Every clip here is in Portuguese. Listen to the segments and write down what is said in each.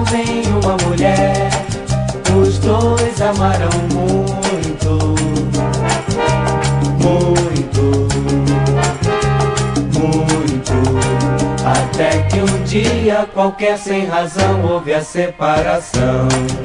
homem e uma mulher, os dois amaram muito, muito, muito, até que um dia qualquer sem razão houve a separação.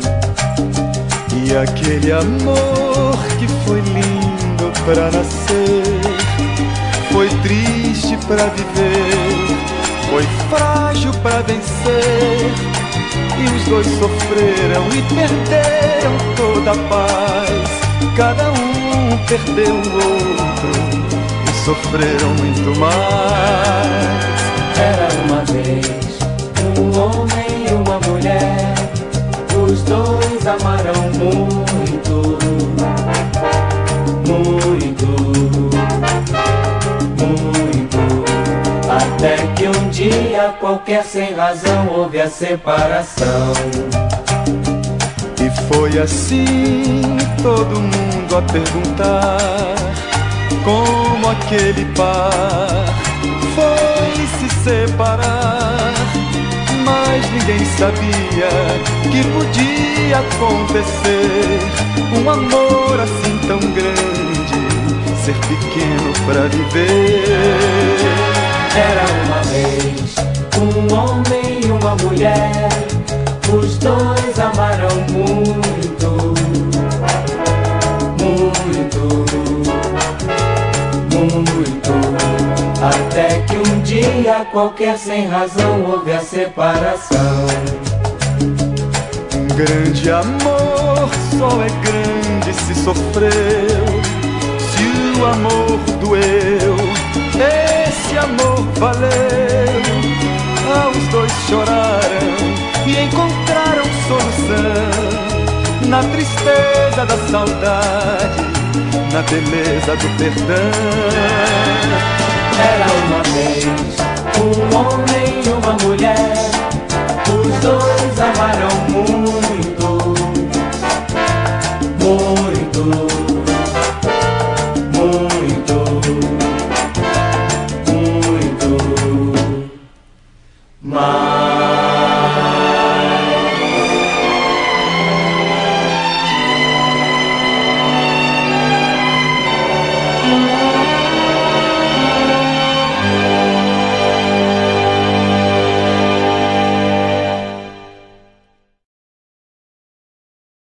E aquele amor que foi lindo pra nascer, foi triste pra viver, foi frágil pra vencer. E os dois sofreram e perderam toda a paz. Cada um perdeu o outro e sofreram muito mais. Era uma vez um homem e uma mulher, os dois amaram muito, muito, muito, até que um dia qualquer sem razão houve a separação. E foi assim, todo mundo a perguntar como aquele par foi se separar. Mas ninguém sabia que podia acontecer um amor assim tão grande ser pequeno pra viver. Era uma vez um homem e uma mulher, os dois amaram muito, muito, muito, até que um dia qualquer sem razão houve a separação. Um grande amor só é grande se sofreu. Se o amor doeu, esse amor valeu. Os dois choraram e encontraram solução na tristeza da saudade, na beleza do perdão. Era uma vez um homem e uma mulher, os dois amaram muito,